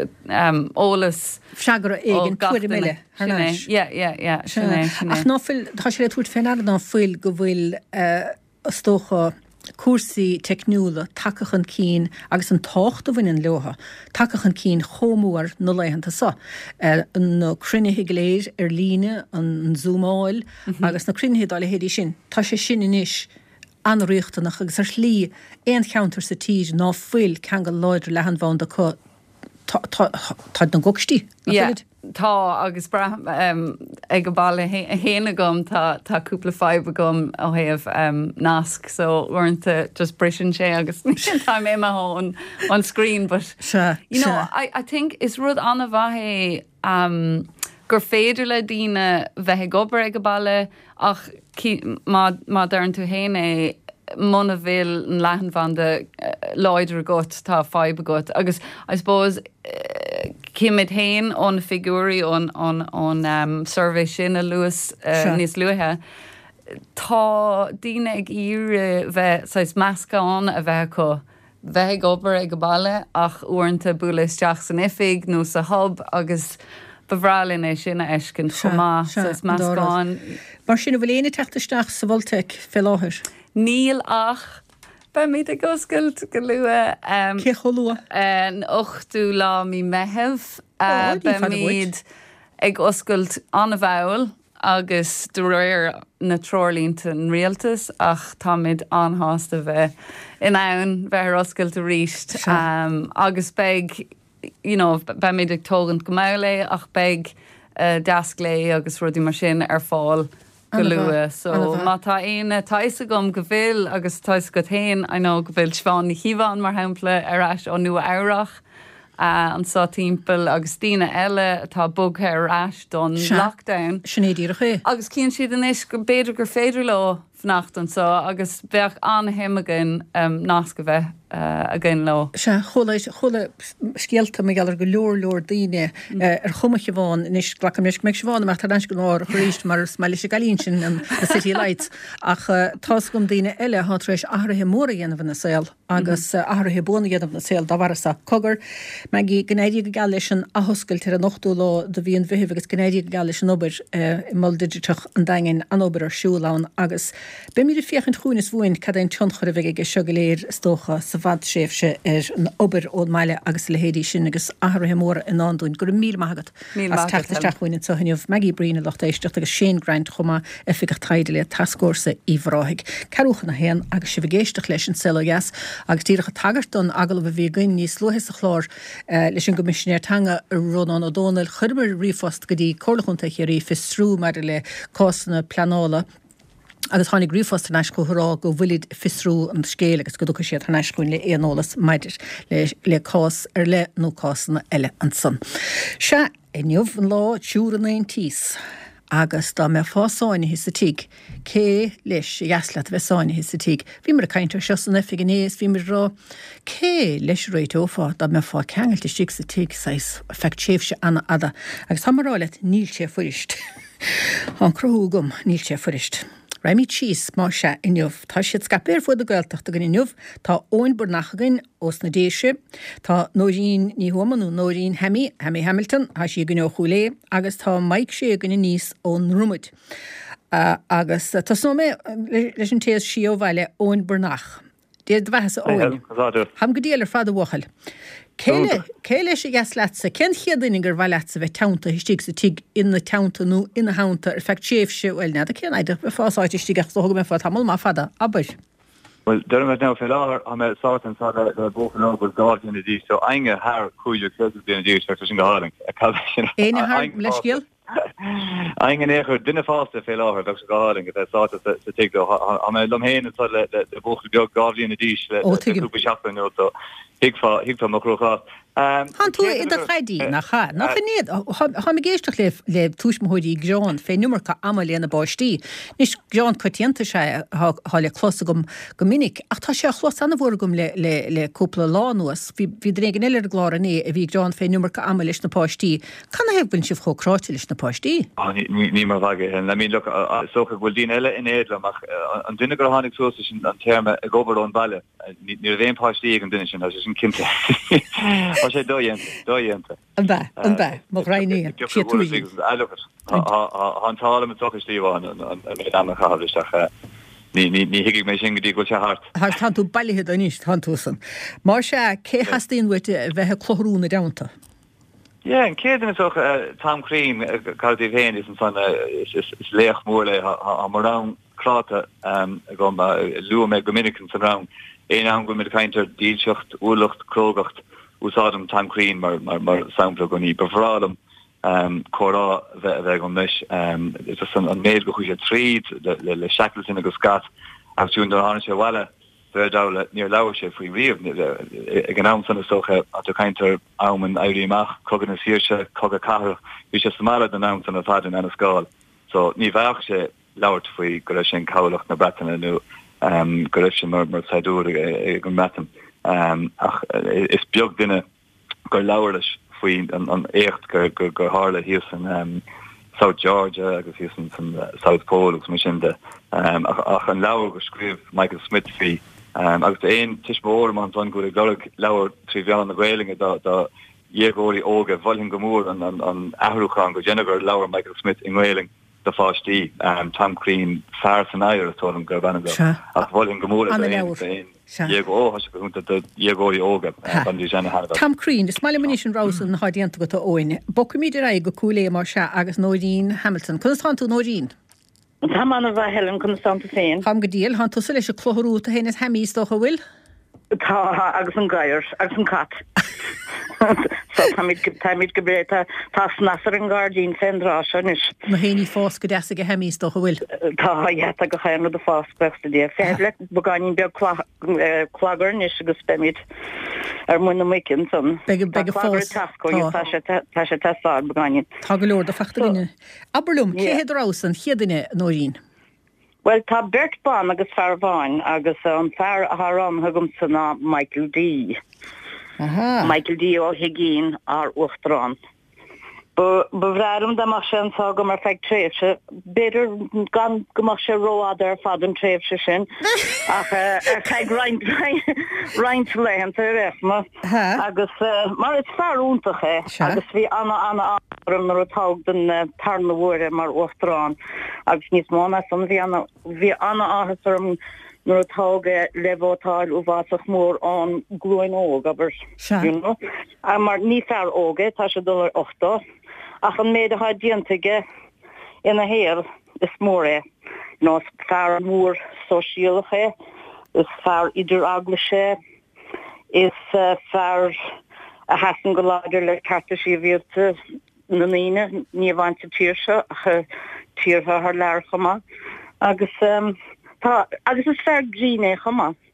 [SPEAKER 3] ólas
[SPEAKER 1] seagra éigen 2 mille.
[SPEAKER 3] Sinné.
[SPEAKER 1] Ach nófuil tá sé túirt féin ná fuil go bhfuil stócha cuasaí techniúla takechan cín agus an tácht a bhain leotha takechan cín chomúar nó leihananta sa nó cruinnithe léir líne an zoomáil agus na cruinnithe dála héidir sin tá sé sin inis anríochtanach agus slí éon cheantar sa tír ná fuil cean go leidir lehan bhain tá an gogstí.
[SPEAKER 3] Tá agus ag go bailla héana gom tá cúpla fáib gom ó héamh nasc so bhairnta just brisin sé agus tá mé on screen but you know I think is rud anna bhaithé gur féidir le díine bheith gobar ag go bailla ach má dearn tú héana muna bhfuil an lehan van de leidir got tá fáib got agus I suppose cimid héin ón figúí ón survey sin a luas níos luathe tá díine ag íre bheith meascán a bheith go bheith obair ag go bailla ach uaireanta bualadh isteach san ifig nó sa hub agus bhrálinn é sin a eiscin chumá meascán.
[SPEAKER 1] Mar sin bhfuil éana teachtasteach sa bhilteach fé láthir.
[SPEAKER 3] Níl ach ba míad a goscailt go lua
[SPEAKER 1] Cé cholua
[SPEAKER 3] an 8ú lá mí meitheamh ba míad ag oscailt anna bhil agus do réir na trolínta an rialtas ach táid anháasta bheith in ann bheith oscailt a ríist agus beag ba míad ag tógant go mála ach beag deasc lé agus rudí mar sin ar fáil go lua so má tá aine taise gom go bhfuil agus tais go tain go bhfuil sváin híomháin mar hempla arás ó nua áireach an sa timpeall agus tíine eile tá bugthe arás don lockdown.
[SPEAKER 1] Sinnéadíar ché.
[SPEAKER 3] Agus cíann siad inis go beidir gur féidir le fnacht an sa agus bheith anhéimegan nás go bheith a gin lo.
[SPEAKER 1] Se chola scialta me gallar go leor daine ar chumache bháin inis glacham mis meid bháin mar tar go láir choríist mar smeile se galín sin an City Lights ach tás gom daine eile há éis ahrathe móra dhéanamh na saoil agus ahrathe buna dhéanamh na saoil dá bhar sa cogur me gnéidí go gal leis an ahoscail tar a 8ú lá do bhíon bhíh agus gnéidí go gal leis an obair i muldidirteach an dain an obair ar siúlán agus be mí fiochan chuúnas bhhain cad ein tionchar a bheith ag seo go léir stócha sa bhd séfse an obair ód meile agus le héadí sin agus ahrathe móra in anúin gur mí maigad as teachtasteachhain so haniuh Maggie Breen locht éisteach agus sé greint chuma efigach taide le tascósa íhráig. Carúchan na héan agus si bhgéisteach leis an selogas agus tíracha tagartón agal bh bhí gin níos luhes a chlár leis an gomisisinéir tanga Ronan O'Donnell churbar rifost go dtí cholachúnta chéirí fistrú mar le cásanna planála agus tháinig rifost an eiscó thurá go bhfuilid fisrú an scéil agus go dúcha siad an eiscúin le éanolalas maidir le cás ar le nó cásanna eile an son. Se inniuh an lá siúr an tíos. Agus dá me fásáine his sa tíig, cé leis jaslat bheitsáine his sa tíig. Bhí mar a caiintear seosanna fi gnéas, bhí mar rá cé leis réit ófá dá me fá ceangailta stig sa tíig sais feic séfse anna ada. Agus tá marálet níl sé furist. An crothúgum níl sé furist. Raimí tíos má se inniuh. Tá siad scapéir fud a gailteachta gan inniuh, tá óin burnachagan os na déise, tá nóirín ní huamanú nóirín Hemi Hamilton, a si gan ó chulé, agus tá Mike sé gan níos ón Rumud. Agus tá snome leis an téas si ó bhaile óin burnach. Déad bheithes óin. Ham go déalar fad a bhachal. Céile sé gas lesa, cén chiaadaine gur bhile lesa bheith teanta histíigh sa tíig ina teanta nó ina hánta ar feic séfse bhfuil ne, a cén aidir be fásáid istíigh so thugam fá tamil má fada, aber.
[SPEAKER 5] Well, dermot now fell out on a sort and sort of broken up with God in the D. So I'm a hair cool close in the D. So I'm going a calculation.
[SPEAKER 1] Any hair leskil?
[SPEAKER 5] I'm an echo dinner faster fell out. Dr. God and get that sort of to take the. I'm a lumhain and sort of the book of God in the D. Super shop and so hig from macro.
[SPEAKER 1] Han tú idir chaidí nach cha nach níiad ha me géisteach le túismthóidí Jean fé numarcha amalíana báistí. Nis Jean coitianta sé há le closa go minic ach tá sé chlos anna bhórgum le cúpla lá nuas hí drégan eile glára ní a bhí Jean fé numarcha amal leis na páistí. Canna hebn sibh chóráte leis na páistí?
[SPEAKER 5] Ní mar bhaige I mean look socha bhfuil dín eile in éadla ach an duine gur tháinig suas sin an terme a gobarón baile ní bhéon páistí an duine sin as sin cinte. sé dóiente.
[SPEAKER 1] An bheith, má raíní sé túí.
[SPEAKER 5] Han tála mit sochas líbháin an am chahablisteach ní hiigh mé sin gotí go se hart.
[SPEAKER 1] Thart han tú bailithe a níos han túsan. Mar sé cé hastíon bhfuite bheitthe chlórúna damta?
[SPEAKER 5] Ja, en céan is ook Tom Crean cardí féin is an is léach mór le a mar ran kráta go lu me gomininiken san ran. Éon an go mit kainter díilsecht, úlucht, krógacht úsádum Tom Crean mar sampla go ní befrádum chorá bheith go mis is an méid go chuise tríd le shacklesin agus gat agún do an se welle dále níor leir sé faoi riamh gan am sanna socha a kainter áman airíach cogan na síirse cogad cahar hí sé samala den am sanna fadin an a scáil. So ní bheach sé lauert faoi go sin cabhacht na bretanna nó go raibh sin mar saidú go metam. Ach is beag duine gur leabhar leis faoi an écht gur hála híos an South Georgia agus híos an South Pole agus mar sin de ach an leabhar go scríomh Michael Smith fí agus éon tiismór man an go golag leabhar trí bhean na Gaeilge dá dhéagóirí óga bhailinn go mór an ahrúchan go déanagur leabhar Michael Smith in Gaeilge the fáistí Tom Crean fear san air atóm go bhana go ach bhailinn go mór dhéagóirí óga an dí sena hada.
[SPEAKER 1] Tom Crean is maiile muisi an rás an hádianta go óin. Boca míidir ra go cúlé mar se agus Nóirín Hamilton. Chun tá tú Nóirín?
[SPEAKER 6] Tá manna bheith Helen chun Santa féin.
[SPEAKER 1] Cham go díal han tú sa leis a chlórúta hénas hemís do bhfuil?
[SPEAKER 6] Tá agus an gaiir agus an cat. So táid go bre tá snasar an gardín fendrá senis.
[SPEAKER 1] Na héní fás go deasa go hemís do bhfuil?
[SPEAKER 6] Tá a go chéanú de fás besta dé. Féle bogáin beag clagar nis agus spemid ar muna micin son.
[SPEAKER 1] Bege fás.
[SPEAKER 6] Tá sé tesá bogáin.
[SPEAKER 1] Tá go leor do fachtaine. Aberlum, céhéad rás an chiaadaine Nóirín?
[SPEAKER 6] Well, tá Bert Ban agus fearháin agus an fear athran thugum sanna Michael D. Michael D. ó Higgín ar Uachtarán. Bhrearum de mar sin tá go mar feich tréimhse, beidir gan go mar sé róád ar fad an tréimhse sin ach feich roint lehananta réithma agus mar is fearúntacha agus bhí anna áram nar atág den tarna bhuaire mar Uachtarán agus níos mána san bhí anna áthasarm nar atága lehótáil ó bhásach mór an glúin óg aber mar ní fear óga tá sé $8 ach an méid a díantaige ina héal is mór nó fear mór sosialacha is fear idir aglaise is fear a hasan go láidir le carta sí bhíolte na níine ní bhainte tíirse a tíortha th leir chuma agus is fear gríine chuma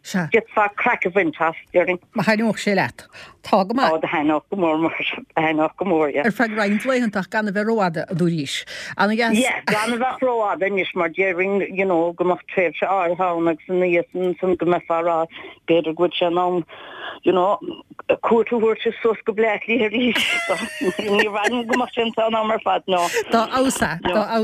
[SPEAKER 6] Get fa crack of wintas during.
[SPEAKER 1] Ma hainúch sé leat. Tá go má.
[SPEAKER 6] Oh, the hanoch go mór, yeah.
[SPEAKER 1] Fag reinintléintach gan bheith roiada a dúríis.
[SPEAKER 6] Yeah, gan bheith roiada níos mar during, you know, gomach tréf se áthánach san níosan san go mefara beidir gud se ná, you know, cuatúhúir se sos go blech lí rís. Ní ran gomach sin tá ná mar fad nó.
[SPEAKER 1] Tá ása.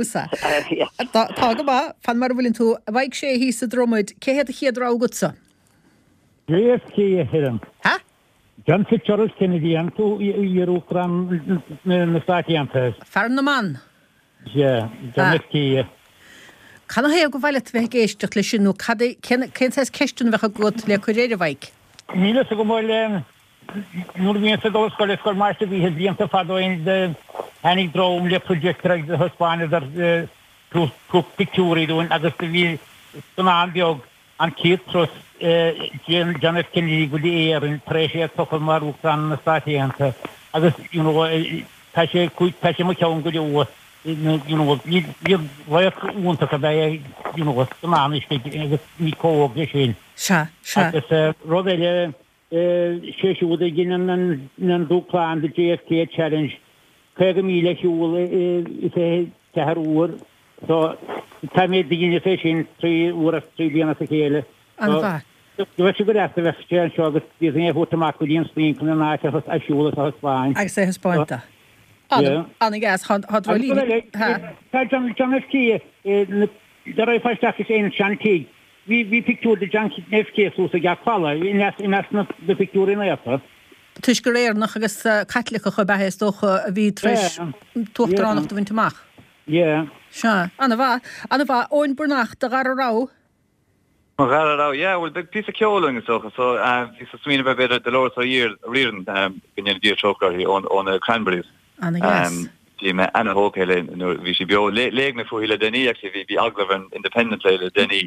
[SPEAKER 1] Tá go má, fan mar bhfuilinn tú, bhaig sé hí sa dromid, céhéad a chiad rá gutsa?
[SPEAKER 7] Yes, key hidden.
[SPEAKER 1] Ha?
[SPEAKER 7] John Fitzgerald Kennedy and two Eurocram Nastatian.
[SPEAKER 1] Farm na man.
[SPEAKER 7] Yeah, John Key.
[SPEAKER 1] Can I have go violet vegetation to listen? No, can says question we go to le career bike.
[SPEAKER 7] Nila se go more Nurmian se go school master we had been to fado in the any drone le project like the husband that to picture doing as the Sonandiog and Keith Trust John F. Kennedy with the air in pressure top of Marukan Nastatian. As you know, Tasha quick Tasha Mukong good you know, you work want to buy, you know, what the man is me co-option.
[SPEAKER 1] Sure.
[SPEAKER 7] Robert, she would again and do plan the JFK challenge. Pergamila, she will say to her word. So, time made the initiation 3 or 3 being a scale.
[SPEAKER 1] And
[SPEAKER 7] you were good after the exchange of the to mark with the instinct and I she was her spine.
[SPEAKER 1] I say his point. Anna gas had really
[SPEAKER 7] John F. Key, the right first is in Shanty. We pictured the John F. Key so to get follow in that's not the picture in there.
[SPEAKER 1] Tuisguréir nach agus Catholic go behes doch ví tres tochtrán of the wintermach.
[SPEAKER 7] Yeah.
[SPEAKER 1] Sure. Anna va oin burnach de garrá.
[SPEAKER 5] Yeah, well, big piece of kjoling so it's a swing about the lower so year reason in the deer chocolate on the cranberries. Anna Hokele vi sé bio legne fo hile denní vi aglaven independent leile denní.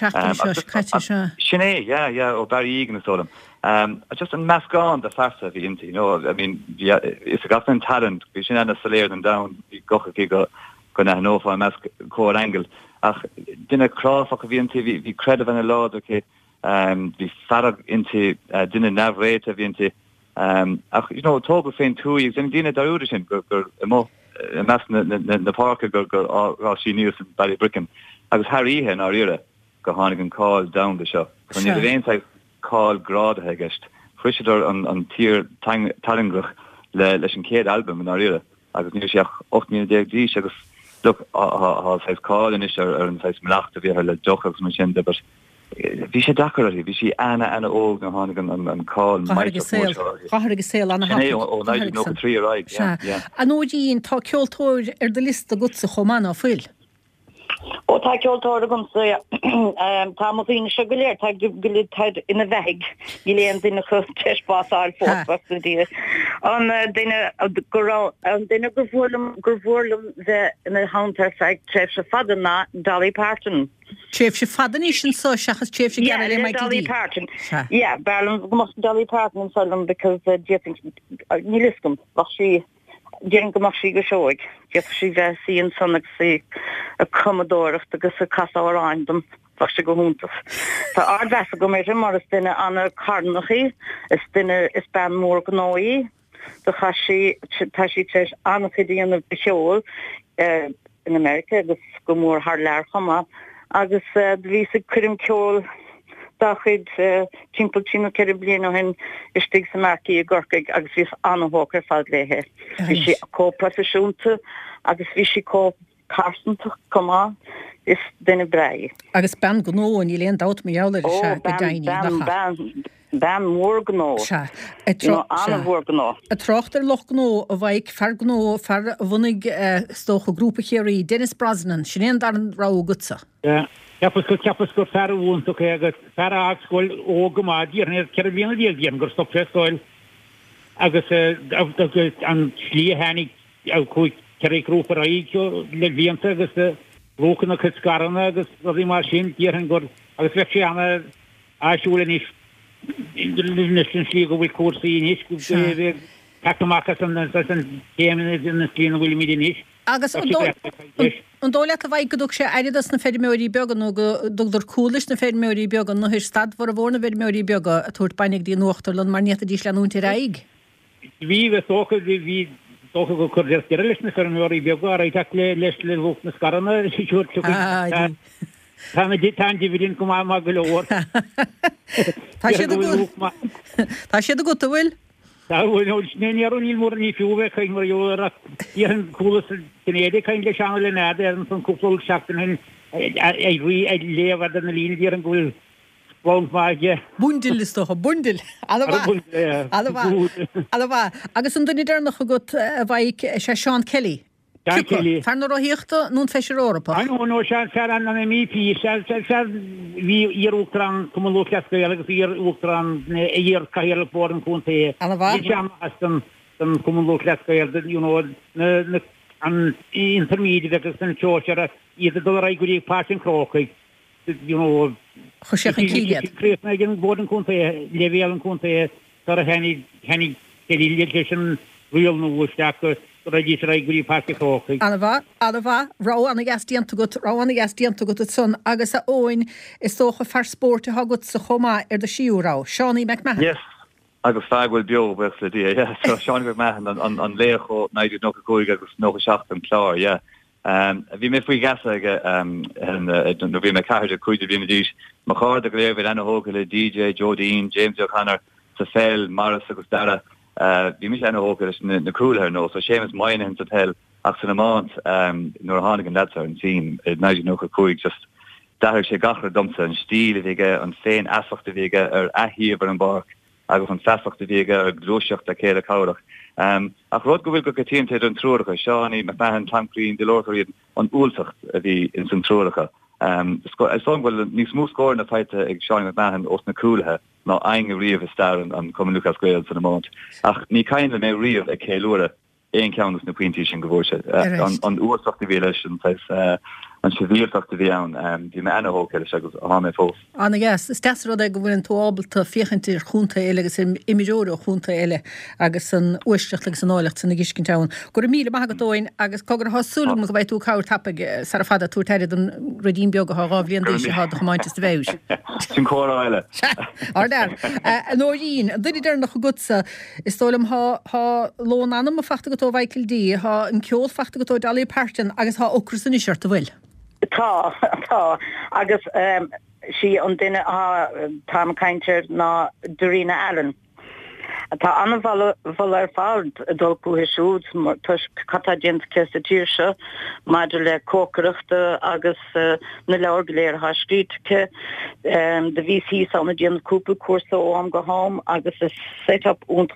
[SPEAKER 5] Sinné, yeah, o Barry Egan so them. Just an mascon the farsa vi inti, you know, I mean, it's a got talent, vi sin anna salir them down, vi gocha ki go na no for a mask core angle. Ach, dinner cross of vi inti, vi credit an a lot, okay, vi farag inti, dinner navrate vi inti, you know, talk of saying 2 years, and Dina Darudishin, mo, mass the park, go, she knew some Ballybricken. I was Harry Hen or era, go Hannigan called down the show. When you the I called Grod Hegest, Frisher on tier Talingrach, Leshin Kate album in our era. I was near Shach, 8 minutes, I was look, how says call in ish or in size Malach to be her Jokos machine, but vi sé dakarri, vi sé Anna Og na Hannigan and call
[SPEAKER 1] Caharige sale Anna
[SPEAKER 5] O na no 3 right, yeah.
[SPEAKER 1] An ódín tá ceoltóir de list a gutsa chomana fuil.
[SPEAKER 6] O tá ceoltóir gom sa tá mo ín se goléir tá gulid tá ina bheig I léon duine chu teisbásáil fósbas na dia. An duine gur bhórlam bheith ina hátar feig tréf se fadan na Dolly Parton.
[SPEAKER 1] Tréf se fadan is sin so seachas tréf se gar le
[SPEAKER 6] Dolly Parton. Yeah, Berlin gomach Dolly Parton in Solom because ní liscum bach sí Jen gomach sí go seoig. Jeff sí bheith síon sonnach sí a Commodore agus a casa áráin dom bach sí go húntas. Tá ardhesa go méidir mar is duine anna carnachaí, is duine is ben mór gnóí, do tá sí tréis annachidíanamh de seol in America agus go mór haar leir chama, agus bhí sa cuirim ceol dachid timpultína ceir bliana hen istig sa marci a gorcaig agus bhís anahócar fad léthe. Bhí sí có-profisiúnta agus bhí sí có-carsanta comá is duine brai.
[SPEAKER 1] Agus ben gnó in I léon dát mé jouler is go daoine.
[SPEAKER 6] Ben mór gnó. Anna mór gnó.
[SPEAKER 1] A trochtar loch gnó a bhaig fer gnó fer bhunig stocha grúpa chéirí Dennis Brosnan, sin dar an rá gutsa.
[SPEAKER 7] Ceappas go fer bhúnta agus fer ágscoil ó go má díarna ceir bliana díon gur stop scoil agus an slí henig chuig ceir grúpa raío le bhíanta agus rócanna chu scarana agus bhí mar sin díarhan gur agus le sé anna áisiúla níos sin slí go bhfuil cuasaí níos go Cacamachas an téimena in na slína bhfuil míid níos
[SPEAKER 1] Agus an dóile a bhaid goúg sé aidas na ferméí began nó dúgtar coollis na ferméí began nó hir stad war a bhna ferméí bega a túirt bainnig dí nuachtarlan mar net a dís leúnti raig.
[SPEAKER 7] Ví socha ví socha go chuir leis na ferméí bega a ag leis le bhút na scarna siúir Tána dí tan dividín go má go leir.
[SPEAKER 1] Tá siad a go bhfuil?
[SPEAKER 7] Táhfuil níl mór ní fiúbeh chuin mar jóra íhan coolas gnéide chuin le seanna le náda an san cúpla seachtain hin rí ag léhhar na lína dí an ghfuil bháinmáide.
[SPEAKER 1] Bundil is toch, bundil. Alabá. Agus an duine darnach a go bhaid sé Sean Kelly. Far nó híochtta nún feisir Europa.
[SPEAKER 7] No se an MP hí ír úrán cum lúchasca agus ír úrán ír caiir bór an cúnta an cum lúchasca an intermíide agus an teir iad do ra goí pásin crochaig
[SPEAKER 1] Chusechan
[SPEAKER 7] gin bór an cúnta levé an cúnta tar a hennig gelíile an riil nóúisteach Ragis gurí parke tócha.
[SPEAKER 1] Alva, rá anna gastíanta go sun agus a óin is tócha farspórte hagut sa chomá de siúrá. Seánní McMahon.
[SPEAKER 5] Yes, agus fághfuil bio bes le dí, so Seánní McMahon an lécho naidú nó goig agus nó seach an chlár, yeah. Bhí mé faoi gas aige nó bhí me caiir a chuide bhí me dís má cháir a léir anna hóga le DJ, Jodine, James O'Connor, sa féil, Maris agus dara. Bhí mis anna hóga na cruúil nó, so sémas main hin hotel ach san amant nuair hánig an letar an tín naidú nó chuig just dathir sé gachar domsa an stíl a bhíige an féin asfachta bhíige ar ahíomh an barc agus an fesachta bhíige ar glúiseocht a céile cabhach. Ach rud go bhfuil go tíontéad an trúracha, Seánní McMahon, Tom Crean, Delorthaíad an últacht a bhí in san trúracha. Som bhfuil níos mú scóir na feite ag Seánní McMahon os na cúlathe ná ein riamh is star an cum Lucas Gael san amant. Ach ní caiin le mé riamh ag céúra éon ceannas na puintí sin go bhórse. An uasachta bhí leis an sivíalachta bhí ann, bhí me anna hóca leis agus a mé fós.
[SPEAKER 1] Anna gas, is teasrad ag go bhfuil an tóábalta fiochantíir chúnta eile agus imimeóra chúnta eile agus an uisteach agus an áilecht san na giscin teann. Gur míle magatóin agus cogur hasúla go bhaid tú cáir tapig sar fada tú teirid an rodín beag a rábhlíon dééis há a chamáintes de bhéis.
[SPEAKER 5] Sin córa eile.
[SPEAKER 1] Ardar. An óín, an duine dar nach go gutsa is tólam há lón anam a fachta go tó bhaicildí, há an ceol fachta go tó dalí páirtin agus há ocras san isiart a bhfuil.
[SPEAKER 6] Tá agus si an duine tá caintear ná Dorina Allen. Tá anna bhil fád dul buhisúd tus catagéint ce a tíirse maidir le cócaireachta agus na leorgaléir hasríte de VC sanna déanamh cúpla cuasa óam go hám agus is set-up únta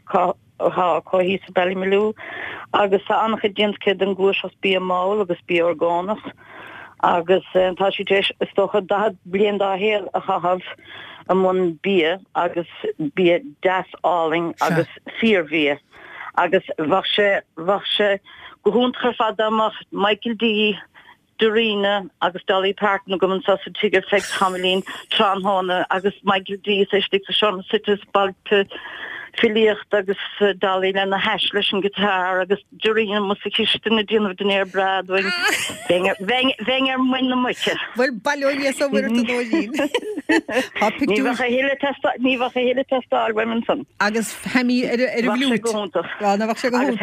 [SPEAKER 6] cohí sa Ballymaloe agus sa annach déint ce an gúis as bí máil agus bí orgánas. Agus tá si is stocha da blian dá héal a chahabh a mun bí agus bí deasáling agus fearhí agus bhase go húntra fadamach Michael D. Dorina agus Dolly Parton go an sa tigur feic Hamelín Tranhána agus Michael D. séistig sa Sean Sitas balte filiocht agus dalí le na heis leis an gitar agus Dorina mu kiiste na díanamh den air bradwing venger muin na muite.
[SPEAKER 1] Bhfuil bailóí sa bhfuir an dóín.
[SPEAKER 6] Ní bhacha héile testáil women san.
[SPEAKER 1] Agus hemí ar a bhlút. Na bhach se go húnta.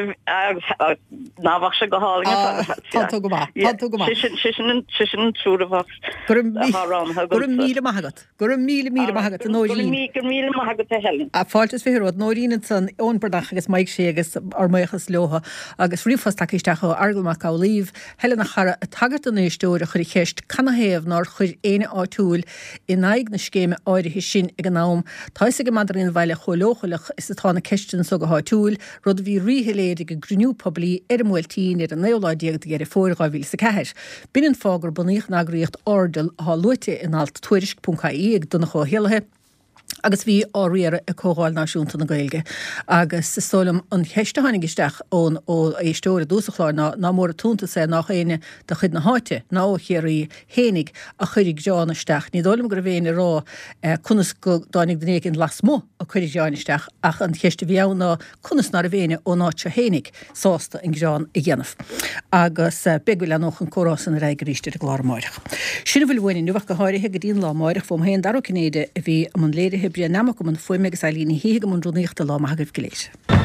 [SPEAKER 6] Ná bhach se go háling.
[SPEAKER 1] Tá go bá.
[SPEAKER 6] Sisin trúra bhach.
[SPEAKER 1] Gur míle maigad. Gur míle maigad an nóín.
[SPEAKER 6] Gur míle maigad a helin.
[SPEAKER 1] A fáiltas fiúd nóíine san ónbardach agus maig sé agus ar maichas leotha agus riomfas takeíisteach argalmach á líomh heile nach chara a tagart an éistóir a chuir cheist canahéamh ná chuir éine áitiúil in naig na scéime áirithe sin ag an nám. Táis go madaríon bhaile cholóchalach is atána ceistin so go háitiúil rud bhí rihiléad go grniú poblí ar mhiltíín ar an néoláidíag de ar fóráhíil sa ceir. Bín fágur buníoch nagraíocht ordal há luite in alt tuairisc.caí ag duna chohéalathe agus bhí áíar a cóháil náisiúnta na Gaeilge. Agus stólam an cheiste isteach ón ó éistóir dúsachláir ná mór a túnta sé nach chéine de chud na háite, ná chéirí hénig a chuirig deánisteach. Ní dólam gur bhéine rá chunas go dánig den éigin las mó a chuirig deánisteach ach an cheiste bheanna chunas nar a bhéine ó náte hénig sásta in gdeán i ghéanamh. Agus begul le noch an chorás an reigeríiste a glámáireach. Sinna bhfuil bhhaine nuach go háirithe go dtíon lámáireach fóm héon daró cinnéide a bhí am an léirithe brí namach go an foiime agus a lína hí go an rúnaíochta lá a hagah go léis.